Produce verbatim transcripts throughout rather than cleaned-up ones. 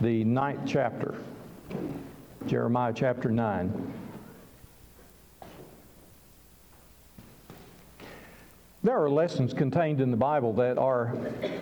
the ninth chapter, Jeremiah chapter nine. There are lessons contained in the Bible that are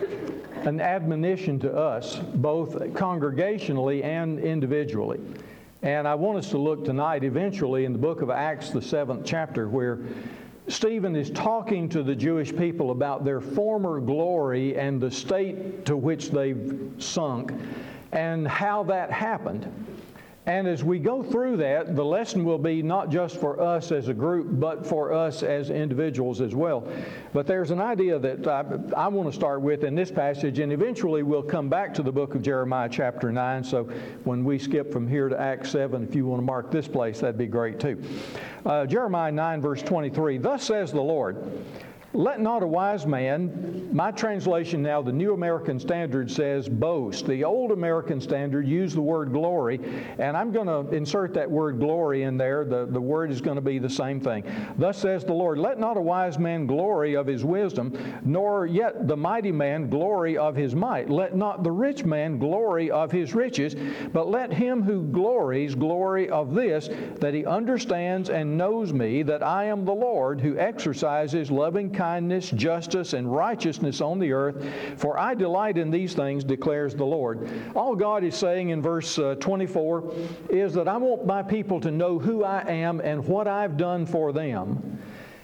an admonition to us, both congregationally and individually. And I want us to look tonight, eventually, in the book of Acts, the seventh chapter, where Stephen is talking to the Jewish people about their former glory and the state to which they've sunk, and how that happened. And as we go through that, the lesson will be not just for us as a group, but for us as individuals as well. But there's an idea that I, I want to start with in this passage, and eventually we'll come back to the book of Jeremiah chapter nine. So when we skip from here to Acts seven, if you want to mark this place, that'd be great too. Uh, Jeremiah nine, verse twenty-three, "Thus says the Lord, let not a wise man," my translation now, the New American Standard says boast. The Old American Standard used the word glory, and I'm going to insert that word glory in there. The, the word is going to be the same thing. "Thus says the Lord, let not a wise man glory of his wisdom, nor yet the mighty man glory of his might. Let not the rich man glory of his riches, but let him who glories glory of this, that he understands and knows me, that I am the Lord, who exercises loving kindness, kindness, justice, and righteousness on the earth, for I delight in these things, declares the Lord." All God is saying in verse uh, twenty-four is that I want my people to know who I am and what I've done for them.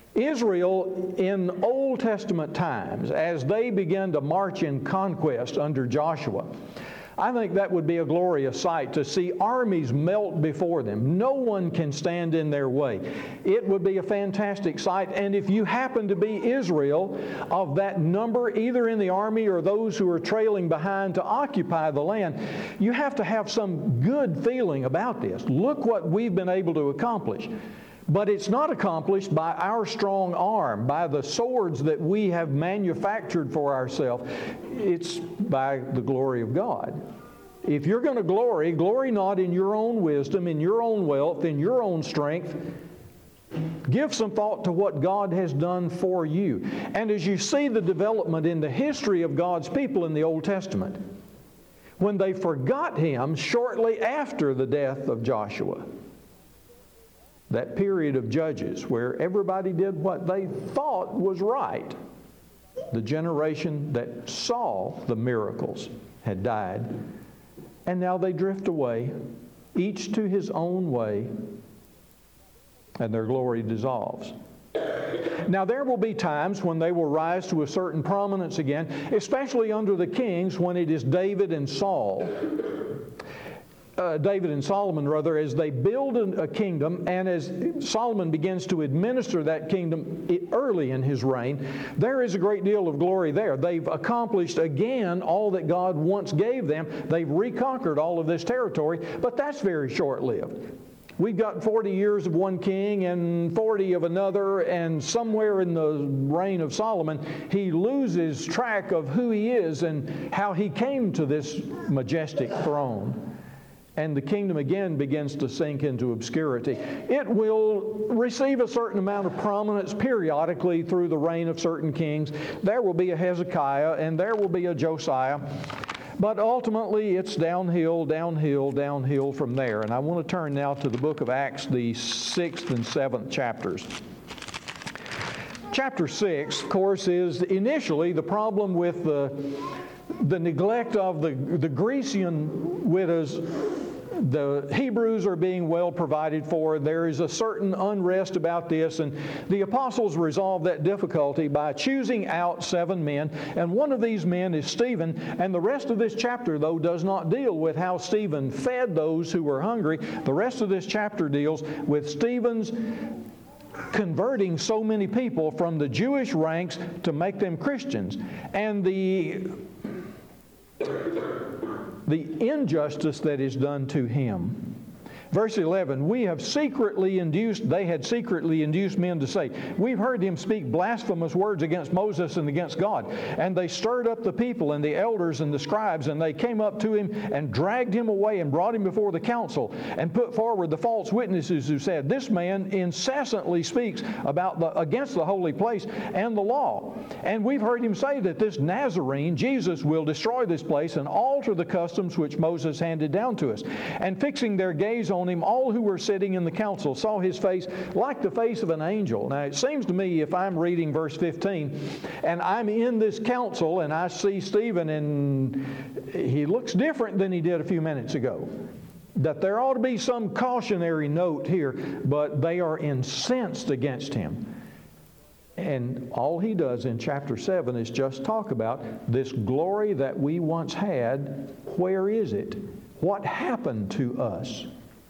Israel in Old Testament times, as they began to march in conquest under Joshua, I think that would be a glorious sight to see armies melt before them. No one can stand in their way. It would be a fantastic sight. And if you happen to be Israel of that number, either in the army or those who are trailing behind to occupy the land, you have to have some good feeling about this. Look what we've been able to accomplish. But it's not accomplished by our strong arm, by the swords that we have manufactured for ourselves. It's by the glory of God. If you're going to glory, glory not in your own wisdom, in your own wealth, in your own strength. Give some thought to what God has done for you. And as you see the development in the history of God's people in the Old Testament, when they forgot Him shortly after the death of Joshua, that period of Judges where everybody did what they thought was right, the generation that saw the miracles had died, and now they drift away, each to his own way, and their glory dissolves. Now there will be times when they will rise to a certain prominence again, especially under the kings, when it is David and Saul. Uh, David and Solomon, rather, as they build a, a kingdom, and as Solomon begins to administer that kingdom early in his reign, there is a great deal of glory there. They've accomplished again all that God once gave them. They've reconquered all of this territory, but that's very short-lived. We've got forty years of one king and forty of another, and somewhere in the reign of Solomon, he loses track of who he is and how he came to this majestic throne. And the kingdom again begins to sink into obscurity. It will receive a certain amount of prominence periodically through the reign of certain kings. There will be a Hezekiah and there will be a Josiah. But ultimately it's downhill, downhill, downhill from there. And I want to turn now to the book of Acts, the sixth and seventh chapters. Chapter six, of course, is initially the problem with the, the neglect of the, the Grecian widows. The Hebrews are being well provided for. There is a certain unrest about this, and the apostles resolve that difficulty by choosing out seven men, and one of these men is Stephen. And the rest of this chapter, though, does not deal with how Stephen fed those who were hungry. The rest of this chapter deals with Stephen's converting so many people from the Jewish ranks to make them Christians, and the the injustice that is done to him. Verse eleven, we have secretly induced, they had secretly induced men to say, we've heard him speak blasphemous words against Moses and against God. And they stirred up the people and the elders and the scribes, and they came up to him and dragged him away and brought him before the council and put forward the false witnesses who said, this man incessantly speaks about the, against the holy place and the law. And we've heard him say that this Nazarene, Jesus, will destroy this place and alter the customs which Moses handed down to us. And fixing their gaze on him, all who were sitting in the council saw his face like the face of an angel. Now, it seems to me, if I'm reading verse fifteen, and I'm in this council, and I see Stephen, and he looks different than he did a few minutes ago, that there ought to be some cautionary note here, but they are incensed against him. And all he does in chapter seven is just talk about this glory that we once had. Where is it? What happened to us?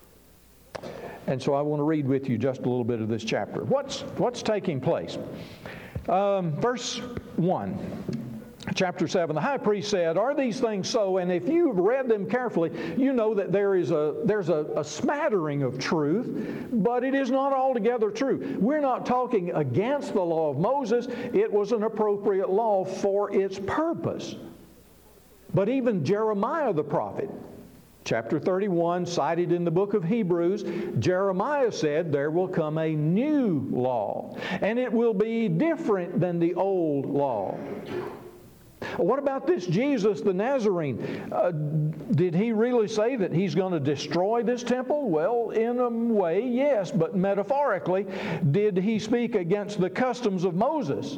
And so I want to read with you just a little bit of this chapter. What's, what's taking place? Um, verse one, chapter seven, the high priest said, are these things so? And if you've read them carefully, you know that there is a, there's a, a smattering of truth, but it is not altogether true. We're not talking against the law of Moses. It was an appropriate law for its purpose. But even Jeremiah the prophet, chapter thirty-one, cited in the book of Hebrews, Jeremiah said there will come a new law, and it will be different than the old law. What about this Jesus the Nazarene? Uh, did he really say that he's going to destroy this temple? Well, in a way, yes, but metaphorically, did he speak against the customs of Moses?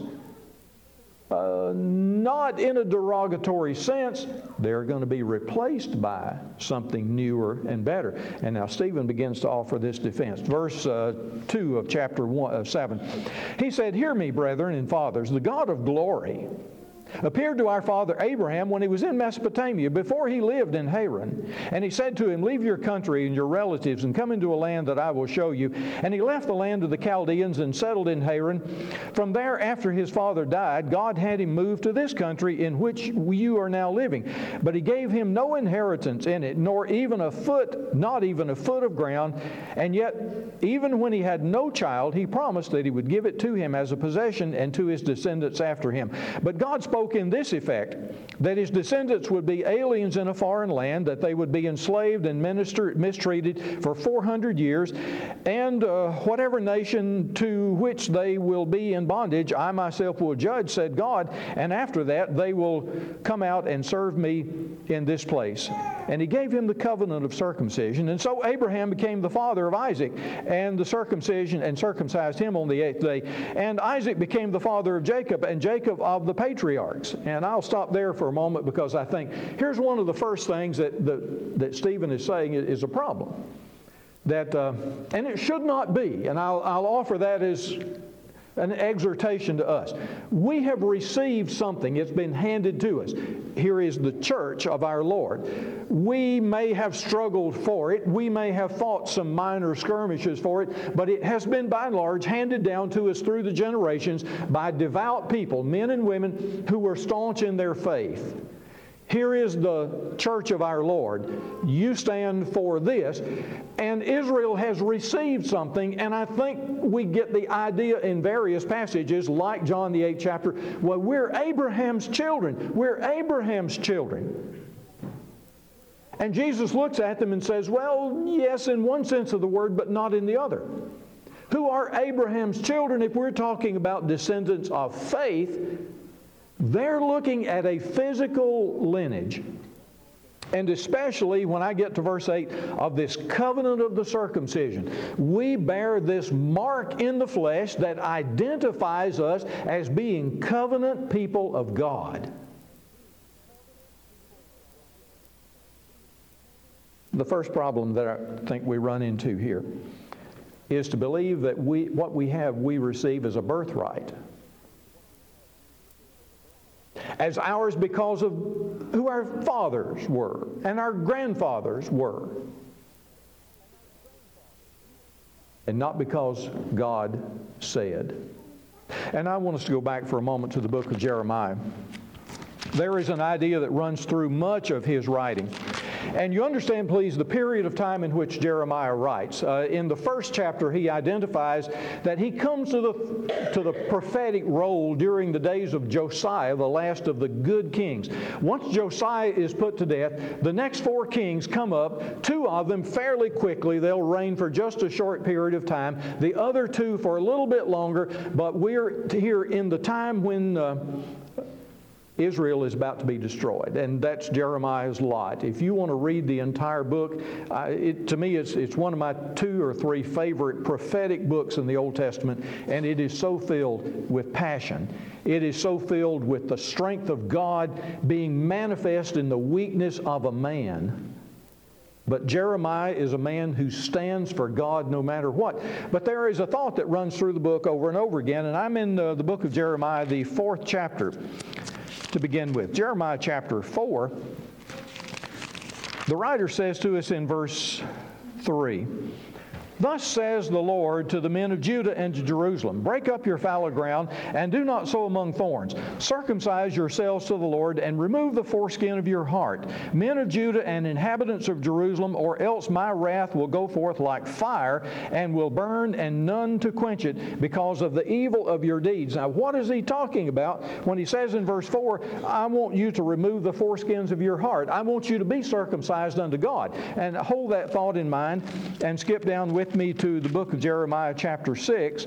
Uh, not in a derogatory sense. They're going to be replaced by something newer and better. And now Stephen begins to offer this defense. Verse uh, two of chapter one, uh, seven. He said, hear me, brethren and fathers, the God of glory appeared to our father Abraham when he was in Mesopotamia, before he lived in Haran. And he said to him, leave your country and your relatives and come into a land that I will show you. And he left the land of the Chaldeans and settled in Haran. From there, after his father died, God had him move to this country in which you are now living. But he gave him no inheritance in it, nor even a foot, not even a foot of ground. And yet, even when he had no child, he promised that he would give it to him as a possession and to his descendants after him. But God spoke in this effect, that his descendants would be aliens in a foreign land, that they would be enslaved and minister, mistreated for four hundred years, and uh, whatever nation to which they will be in bondage, I myself will judge, said God, and after that they will come out and serve me in this place. And he gave him the covenant of circumcision, and so Abraham became the father of Isaac, and the circumcision, and circumcised him on the eighth day, and Isaac became the father of Jacob, and Jacob of the patriarchs. And I'll stop there for a moment, because I think here's one of the first things that, that, that Stephen is saying is a problem. That, uh, and it should not be, and I'll, I'll offer that as an exhortation to us. We have received something. It's been handed to us. Here is the church of our Lord. We may have struggled for it. We may have fought some minor skirmishes for it, but it has been by and large handed down to us through the generations by devout people, men and women who were staunch in their faith. Here is the church of our Lord. You stand for this. And Israel has received something, and I think we get the idea in various passages, like John the eighth chapter, well, we're Abraham's children. We're Abraham's children. And Jesus looks at them and says, well, yes, in one sense of the word, but not in the other. Who are Abraham's children? If we're talking about descendants of faith, they're looking at a physical lineage. And especially when I get to verse eight of this covenant of the circumcision, we bear this mark in the flesh that identifies us as being covenant people of God. The first problem that I think we run into here is to believe that we, what we have, we receive as a birthright. As ours because of who our fathers were and our grandfathers were. And not because God said. And I want us to go back for a moment to the book of Jeremiah. There is an idea that runs through much of his writing. And you understand, please, the period of time in which Jeremiah writes. Uh, in the first chapter, he identifies that he comes to the, to the prophetic role during the days of Josiah, the last of the good kings. Once Josiah is put to death, the next four kings come up, two of them fairly quickly. They'll reign for just a short period of time, the other two for a little bit longer, but we're here in the time when uh, Israel is about to be destroyed, and that's Jeremiah's lot. If you want to read the entire book, uh, it, to me it's, it's one of my two or three favorite prophetic books in the Old Testament, and it is so filled with passion. It is so filled with the strength of God being manifest in the weakness of a man. But Jeremiah is a man who stands for God no matter what. But there is a thought that runs through the book over and over again, and I'm in uh, the book of Jeremiah, the fourth chapter. To begin with, Jeremiah chapter four, the writer says to us in verse three, "Thus says the Lord to the men of Judah and to Jerusalem, break up your fallow ground, and do not sow among thorns. Circumcise yourselves to the Lord, and remove the foreskin of your heart, men of Judah and inhabitants of Jerusalem, or else my wrath will go forth like fire, and will burn, and none to quench it, because of the evil of your deeds." Now, what is he talking about when he says in verse four, I want you to remove the foreskins of your heart. I want you to be circumcised unto God. And hold that thought in mind, and skip down with me to the book of Jeremiah chapter six.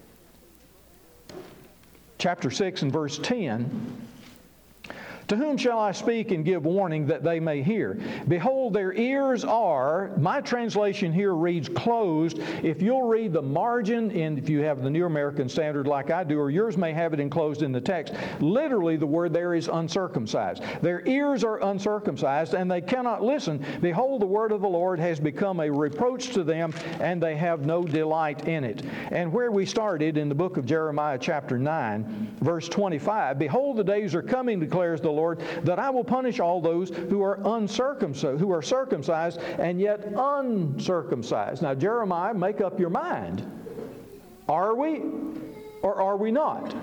Chapter six and verse ten. "To whom shall I speak and give warning that they may hear? Behold, their ears are," my translation here reads closed. If you'll read the margin, and if you have the New American Standard like I do, or yours may have it enclosed in the text, literally the word there is uncircumcised. Their ears are uncircumcised, and they cannot listen. Behold, the word of the Lord has become a reproach to them, and they have no delight in it. And where we started in the book of Jeremiah chapter nine, verse twenty-five, "Behold, the days are coming, declares the Lord, that I will punish all those who are uncircumcised, who are circumcised and yet uncircumcised." Now, Jeremiah, make up your mind. Are we or are we not?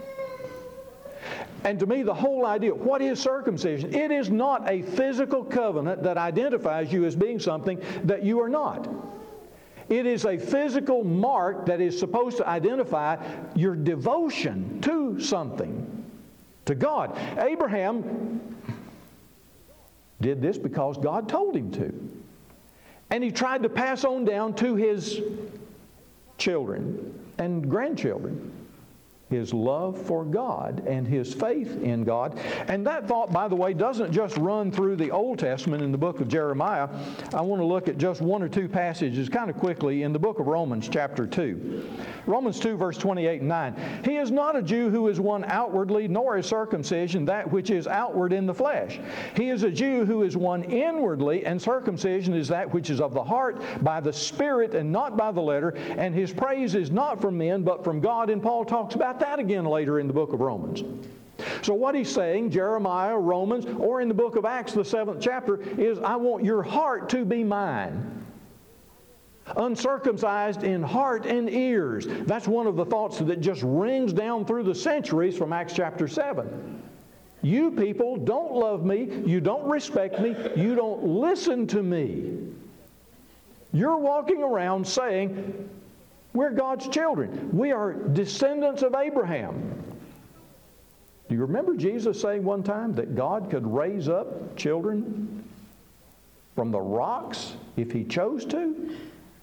And to me, the whole idea, what is circumcision? It is not a physical covenant that identifies you as being something that you are not. It is a physical mark that is supposed to identify your devotion to something. To God. Abraham did this because God told him to. And he tried to pass on down to his children and grandchildren his love for God and his faith in God. And that thought, by the way, doesn't just run through the Old Testament in the book of Jeremiah. I want to look at just one or two passages kind of quickly in the book of Romans chapter two. Romans two, verse twenty-eight and nine. "He is not a Jew who is one outwardly, nor is circumcision that which is outward in the flesh. He is a Jew who is one inwardly, and circumcision is that which is of the heart, by the Spirit and not by the letter. And his praise is not from men, but from God." And Paul talks about that again later in the book of Romans. So what he's saying, Jeremiah, Romans, or in the book of Acts, the seventh chapter, is I want your heart to be mine. Uncircumcised in heart and ears. That's one of the thoughts that just rings down through the centuries from Acts chapter seven. You people don't love me, you don't respect me, you don't listen to me. You're walking around saying, we're God's children. We are descendants of Abraham. Do you remember Jesus saying one time that God could raise up children from the rocks if He chose to?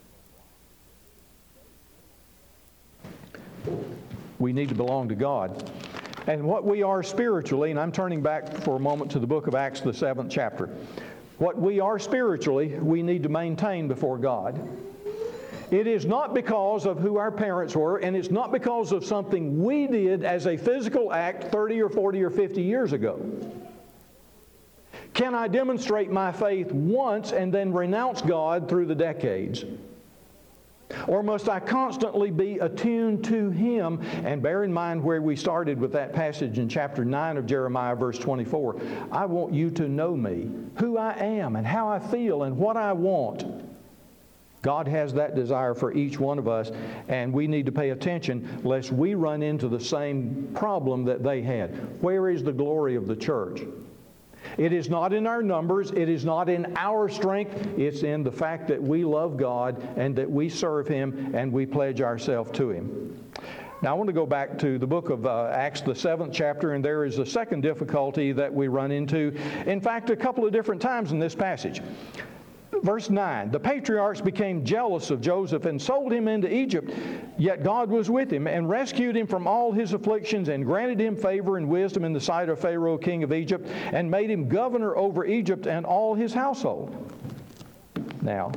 We need to belong to God. And what we are spiritually, and I'm turning back for a moment to the book of Acts, the seventh chapter. What we are spiritually, we need to maintain before God. It is not because of who our parents were, and it's not because of something we did as a physical act thirty or forty or fifty years ago. Can I demonstrate my faith once and then renounce God through the decades? Or must I constantly be attuned to Him? And bear in mind where we started with that passage in chapter nine of Jeremiah, verse twenty-four. I want you to know me, who I am, and how I feel, and what I want. God has that desire for each one of us, and we need to pay attention lest we run into the same problem that they had. Where is the glory of the church? It is not in our numbers. It is not in our strength. It's in the fact that we love God and that we serve Him and we pledge ourselves to Him. Now I want to go back to the book of uh, Acts, the seventh chapter, and there is a second difficulty that we run into. In fact, a couple of different times in this passage. Verse nine, the patriarchs became jealous of Joseph and sold him into Egypt, yet God was with him and rescued him from all his afflictions and granted him favor and wisdom in the sight of Pharaoh, king of Egypt, and made him governor over Egypt and all his household. Now,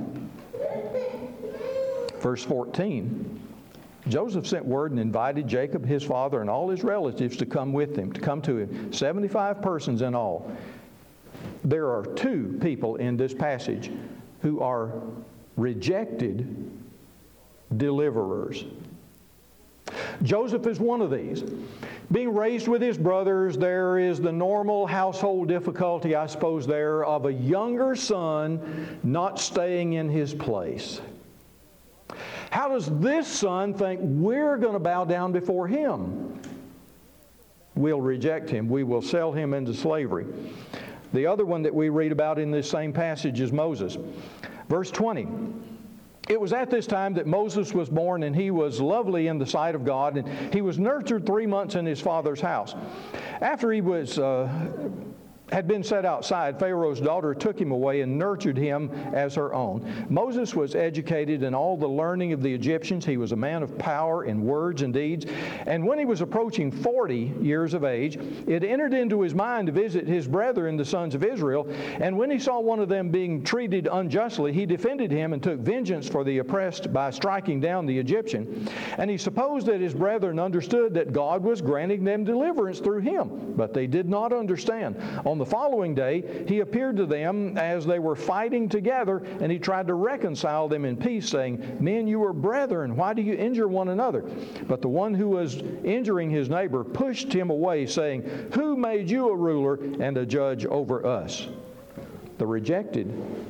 verse fourteen, Joseph sent word and invited Jacob, his father, and all his relatives to come with him, to come to him, seventy-five persons in all. There are two people in this passage who are rejected deliverers. Joseph is one of these. Being raised with his brothers, there is the normal household difficulty, I suppose, there of a younger son not staying in his place. How does this son think we're going to bow down before him? We'll reject him. We will sell him into slavery. The other one that we read about in this same passage is Moses. Verse twenty. It was at this time that Moses was born, and he was lovely in the sight of God, and he was nurtured three months in his father's house. After he was uh, had been set outside, Pharaoh's daughter took him away and nurtured him as her own. Moses was educated in all the learning of the Egyptians. He was a man of power in words and deeds. And when he was approaching forty years of age, it entered into his mind to visit his brethren, the sons of Israel. And when he saw one of them being treated unjustly, he defended him and took vengeance for the oppressed by striking down the Egyptian. And he supposed that his brethren understood that God was granting them deliverance through him, but they did not understand. On the following day, he appeared to them as they were fighting together, and he tried to reconcile them in peace, saying, Men, you are brethren. Why do you injure one another? But the one who was injuring his neighbor pushed him away, saying, Who made you a ruler and a judge over us? The rejected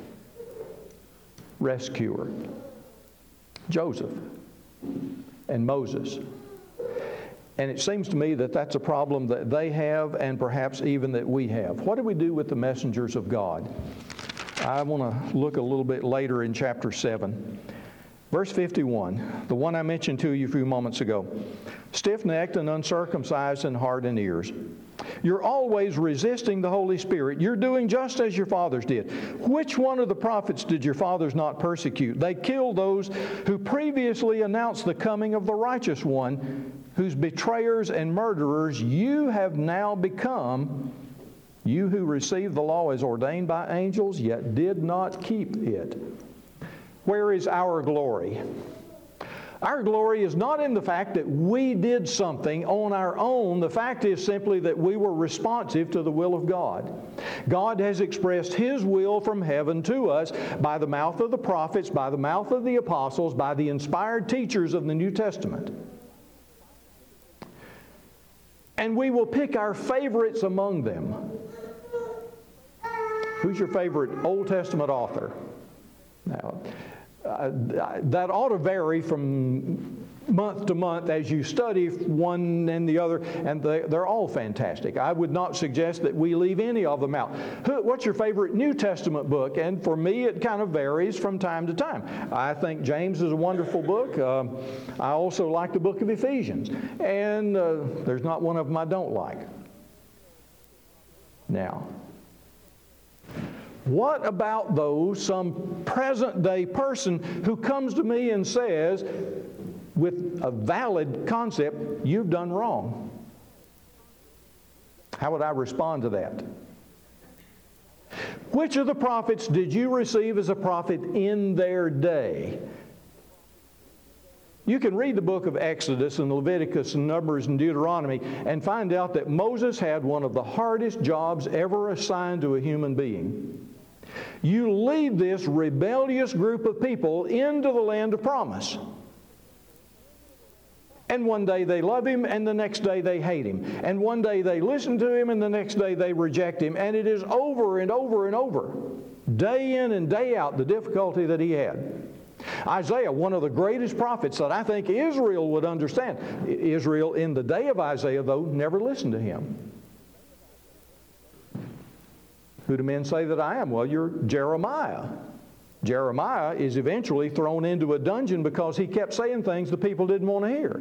rescuer, Joseph and Moses. And it seems to me that that's a problem that they have and perhaps even that we have. What do we do with the messengers of God? I want to look a little bit later in chapter seven. Verse fifty-one, the one I mentioned to you a few moments ago. Stiff-necked and uncircumcised in heart and ears. You're always resisting the Holy Spirit. You're doing just as your fathers did. Which one of the prophets did your fathers not persecute? They killed those who previously announced the coming of the righteous one, whose betrayers and murderers you have now become, you who received the law as ordained by angels, yet did not keep it. Where is our glory? Our glory is not in the fact that we did something on our own. The fact is simply that we were responsive to the will of God. God has expressed His will from heaven to us by the mouth of the prophets, by the mouth of the apostles, by the inspired teachers of the New Testament. And we will pick our favorites among them. Who's your favorite Old Testament author? Now, uh, that ought to vary from month to month as you study one and the other, and they, they're all fantastic. I would not suggest that we leave any of them out. Who, what's your favorite New Testament book? And for me, it kind of varies from time to time. I think James is a wonderful book. Uh, I also like the book of Ephesians. And uh, there's not one of them I don't like. Now, what about those, some present-day person who comes to me and says, with a valid concept, you've done wrong? How would I respond to that? Which of the prophets did you receive as a prophet in their day? You can read the book of Exodus and Leviticus and Numbers and Deuteronomy and find out that Moses had one of the hardest jobs ever assigned to a human being. You lead this rebellious group of people into the land of promise. And one day they love Him, and the next day they hate Him. And one day they listen to Him, and the next day they reject Him. And it is over and over and over, day in and day out, the difficulty that he had. Isaiah, one of the greatest prophets that I think Israel would understand. Israel in the day of Isaiah, though, never listened to him. Who do men say that I am? Well, you're Jeremiah. Jeremiah is eventually thrown into a dungeon because he kept saying things the people didn't want to hear.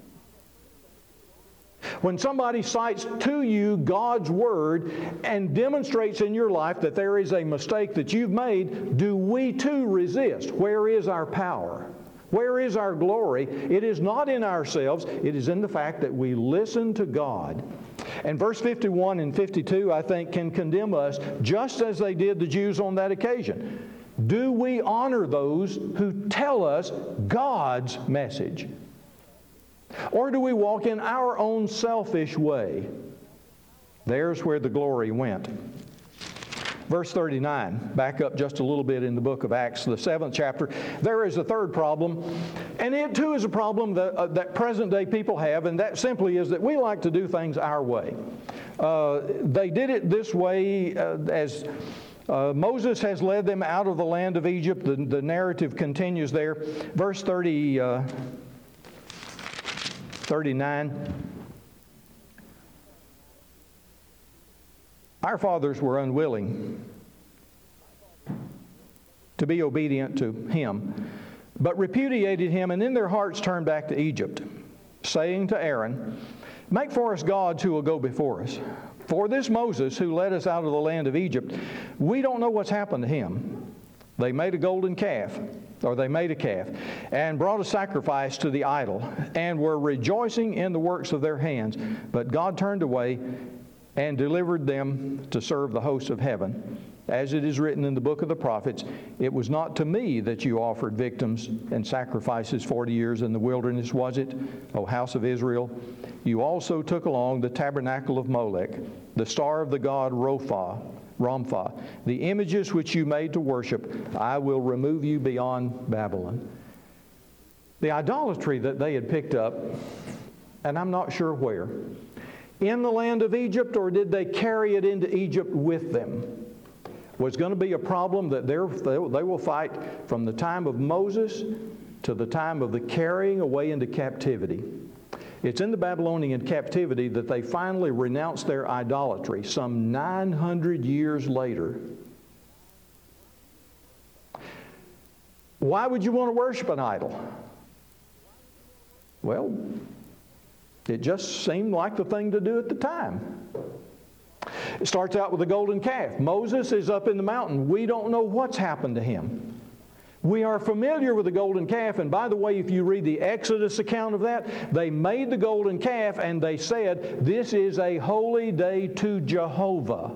When somebody cites to you God's Word and demonstrates in your life that there is a mistake that you've made, do we too resist? Where is our power? Where is our glory? It is not in ourselves. It is in the fact that we listen to God. And verse fifty-one and fifty-two, I think, can condemn us just as they did the Jews on that occasion. Do we honor those who tell us God's message? Or do we walk in our own selfish way? There's where the glory went. Verse thirty-nine, back up just a little bit in the book of Acts, the seventh chapter. There is a third problem, and it too is a problem that, uh, that present-day people have, and that simply is that we like to do things our way. Uh, they did it this way uh, as uh, Moses has led them out of the land of Egypt. The, the narrative continues there. Verse thirty, uh, thirty-nine. Our fathers were unwilling to be obedient to him, but repudiated him, and in their hearts turned back to Egypt, saying to Aaron, "Make for us gods who will go before us. For this Moses, who led us out of the land of Egypt, we don't know what's happened to him." They made a golden calf, or they made a calf, and brought a sacrifice to the idol, and were rejoicing in the works of their hands. But God turned away and delivered them to serve the hosts of heaven. As it is written in the book of the prophets, "It was not to me that you offered victims and sacrifices forty years in the wilderness, was it, O house of Israel? You also took along the tabernacle of Molech, the star of the god Rophah, Ramphah, the images which you made to worship. I will remove you beyond Babylon." The idolatry that they had picked up, and I'm not sure where, in the land of Egypt, or did they carry it into Egypt with them, was going to be a problem that they will fight from the time of Moses to the time of the carrying away into captivity. It's in the Babylonian captivity that they finally renounced their idolatry some nine hundred years later. Why would you want to worship an idol? Well, it just seemed like the thing to do at the time. It starts out with a golden calf. Moses is up in the mountain. We don't know what's happened to him. We are familiar with the golden calf, and by the way, if you read the Exodus account of that, they made the golden calf and they said, "This is a holy day to Jehovah."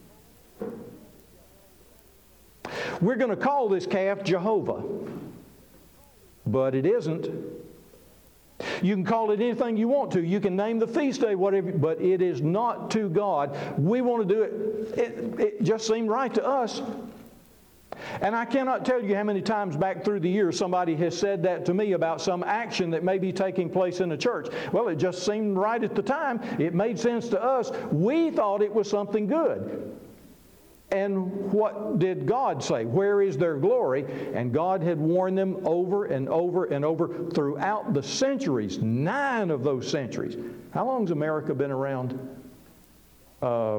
We're going to call this calf Jehovah, but it isn't. You can call it anything you want to. You can name the feast day, whatever, but it is not to God. We want to do it. It, it just seemed right to us. And I cannot tell you how many times back through the years somebody has said that to me about some action that may be taking place in a church. Well, it just seemed right at the time. It made sense to us. We thought it was something good. And what did God say? Where is their glory? And God had warned them over and over and over throughout the centuries, nine of those centuries. How long has America been around? Uh,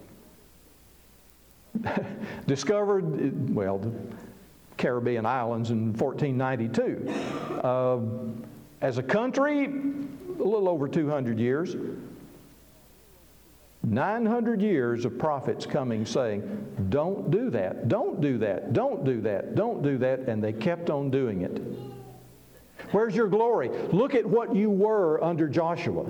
discovered, well, the Caribbean islands in fourteen ninety-two. Uh, as a country, a little over two hundred years. nine hundred years of prophets coming saying, "Don't do that, don't do that, don't do that, don't do that," and they kept on doing it. Where's your glory? Look at what you were under Joshua.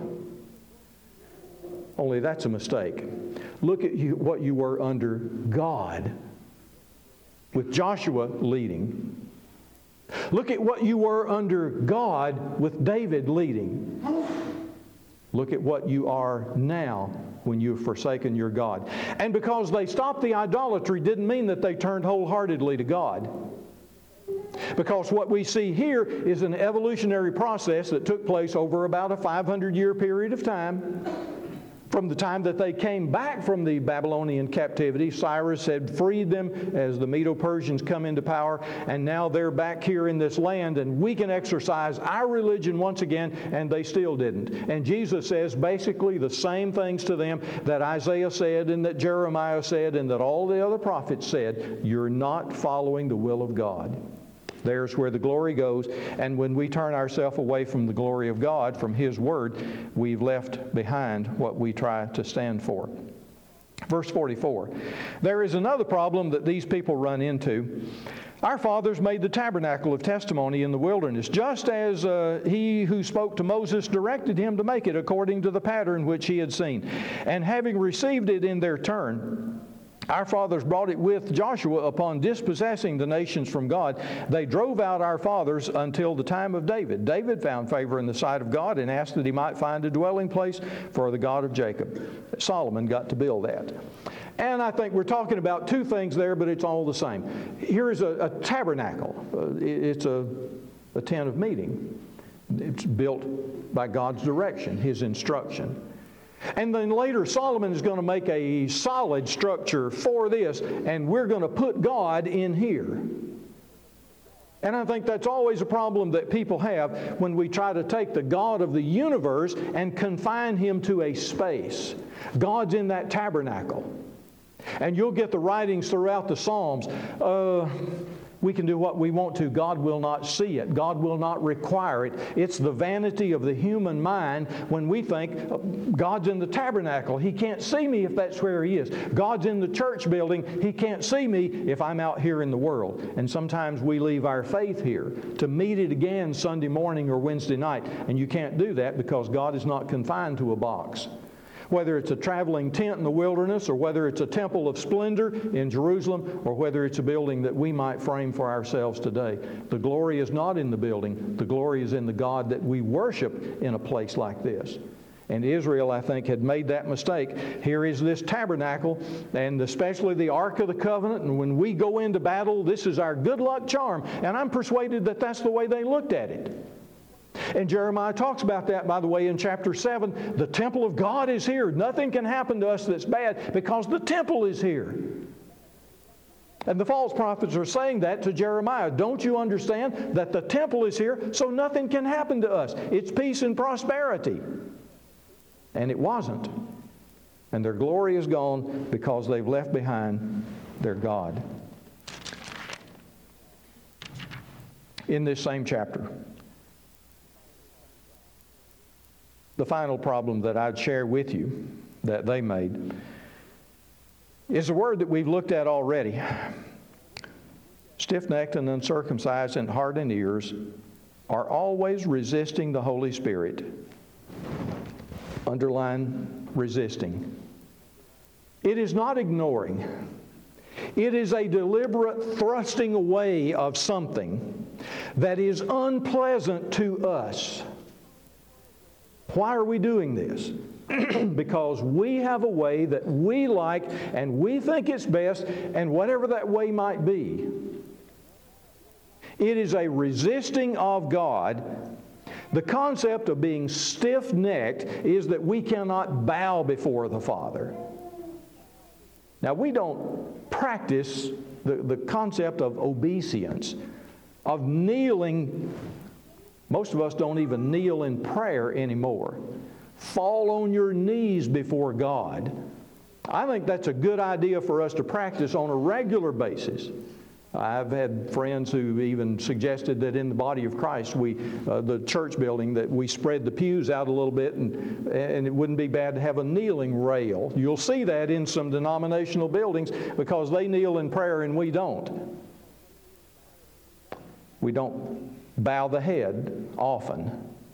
Only that's a mistake. Look at you, what you were under God, with Joshua leading. Look at what you were under God with David leading. Look at what you are now when you've forsaken your God. And because they stopped the idolatry didn't mean that they turned wholeheartedly to God. Because what we see here is an evolutionary process that took place over about a five hundred year period of time. From the time that they came back from the Babylonian captivity, Cyrus had freed them as the Medo-Persians come into power, and now they're back here in this land, and we can exercise our religion once again, and they still didn't. And Jesus says basically the same things to them that Isaiah said, and that Jeremiah said, and that all the other prophets said. You're not following the will of God. There's where the glory goes. And when we turn ourselves away from the glory of God, from His Word, we've left behind what we try to stand for. Verse forty-four. There is another problem that these people run into. Our fathers made the tabernacle of testimony in the wilderness, just as uh, He who spoke to Moses directed him to make it according to the pattern which he had seen. And having received it in their turn, our fathers brought it with Joshua upon dispossessing the nations from God. They drove out our fathers until the time of David. David found favor in the sight of God and asked that he might find a dwelling place for the God of Jacob. Solomon got to build that. And I think we're talking about two things there, but it's all the same. Here is a, a tabernacle. Uh, it's a, a tent of meeting. It's built by God's direction, His instruction. And then later Solomon is going to make a solid structure for this, and we're going to put God in here. And I think that's always a problem that people have when we try to take the God of the universe and confine Him to a space. God's in that tabernacle. And you'll get the writings throughout the Psalms. Uh, we can do what we want to. God will not see it. God will not require it. It's the vanity of the human mind when we think God's in the tabernacle. He can't see me if that's where He is. God's in the church building. He can't see me if I'm out here in the world. And sometimes we leave our faith here to meet it again Sunday morning or Wednesday night. And you can't do that because God is not confined to a box. Whether it's a traveling tent in the wilderness, or whether it's a temple of splendor in Jerusalem, or whether it's a building that we might frame for ourselves today. The glory is not in the building. The glory is in the God that we worship in a place like this. And Israel, I think, had made that mistake. Here is this tabernacle, and especially the Ark of the Covenant, and when we go into battle, this is our good luck charm. And I'm persuaded that that's the way they looked at it. And Jeremiah talks about that, by the way, in chapter seven. The temple of God is here. Nothing can happen to us that's bad because the temple is here. And the false prophets are saying that to Jeremiah. Don't you understand that the temple is here, so nothing can happen to us? It's peace and prosperity. And it wasn't. And their glory is gone because they've left behind their God. In this same chapter, the final problem that I'd share with you that they made is a word that we've looked at already. Stiff-necked and uncircumcised in heart and ears are always resisting the Holy Spirit. Underline resisting. It is not ignoring. It is a deliberate thrusting away of something that is unpleasant to us. Why are we doing this? Because we have a way that we like and we think it's best, and whatever that way might be. It is a resisting of God. The concept of being stiff-necked is that we cannot bow before the Father. Now, we don't practice the, the concept of obeisance, of kneeling. Most of us don't even kneel in prayer anymore. Fall on your knees before God. I think that's a good idea for us to practice on a regular basis. I've had friends who even suggested that in the body of Christ, we, uh, the church building, that we spread the pews out a little bit, and, and it wouldn't be bad to have a kneeling rail. You'll see that in some denominational buildings because they kneel in prayer and we don't. We don't bow the head often.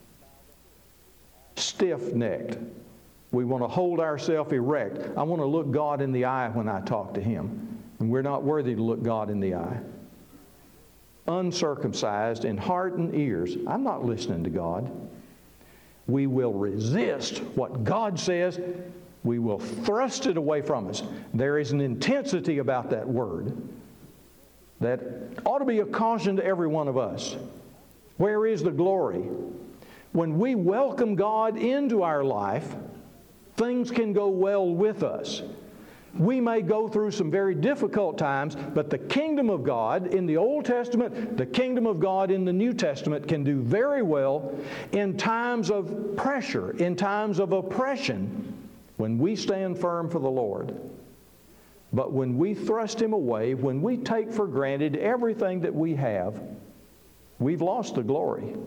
Stiff-necked. We want to hold ourselves erect. I want to look God in the eye when I talk to Him. And we're not worthy to look God in the eye. Uncircumcised in heart and ears. I'm not listening to God. We will resist what God says. We will thrust it away from us. There is an intensity about that word that ought to be a caution to every one of us. Where is the glory? When we welcome God into our life, things can go well with us. We may go through some very difficult times, but the kingdom of God in the Old Testament, the kingdom of God in the New Testament can do very well in times of pressure, in times of oppression, when we stand firm for the Lord. But when we thrust Him away, when we take for granted everything that we have, we've lost the glory.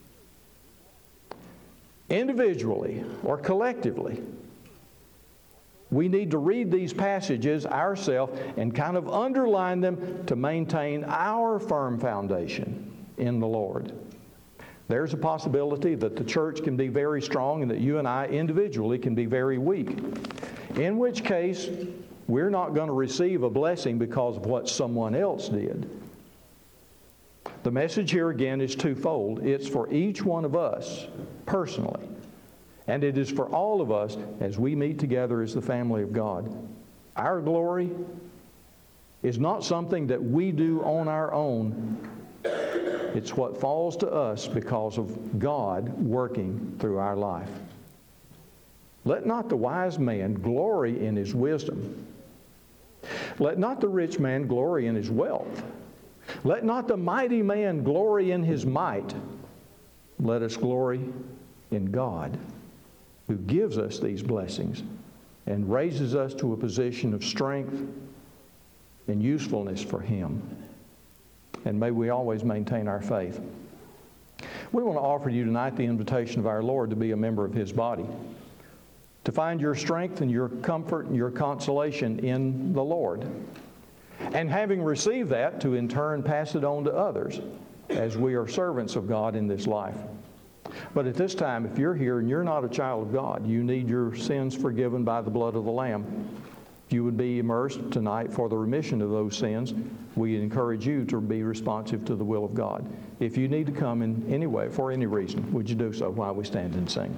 Individually or collectively, we need to read these passages ourselves and kind of underline them to maintain our firm foundation in the Lord. There's a possibility that the church can be very strong and that you and I individually can be very weak. In which case, we're not going to receive a blessing because of what someone else did. The message here again is twofold. It's for each one of us personally. And it is for all of us as we meet together as the family of God. Our glory is not something that we do on our own. It's what falls to us because of God working through our life. Let not the wise man glory in his wisdom. Let not the rich man glory in his wealth. Let not the mighty man glory in his might. Let us glory in God, who gives us these blessings and raises us to a position of strength and usefulness for Him. And may we always maintain our faith. We want to offer you tonight the invitation of our Lord to be a member of His body, to find your strength and your comfort and your consolation in the Lord. And having received that, to in turn pass it on to others as we are servants of God in this life. But at this time, if you're here and you're not a child of God, you need your sins forgiven by the blood of the Lamb. If you would be immersed tonight for the remission of those sins, we encourage you to be responsive to the will of God. If you need to come in any way, for any reason, would you do so while we stand and sing?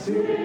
Sing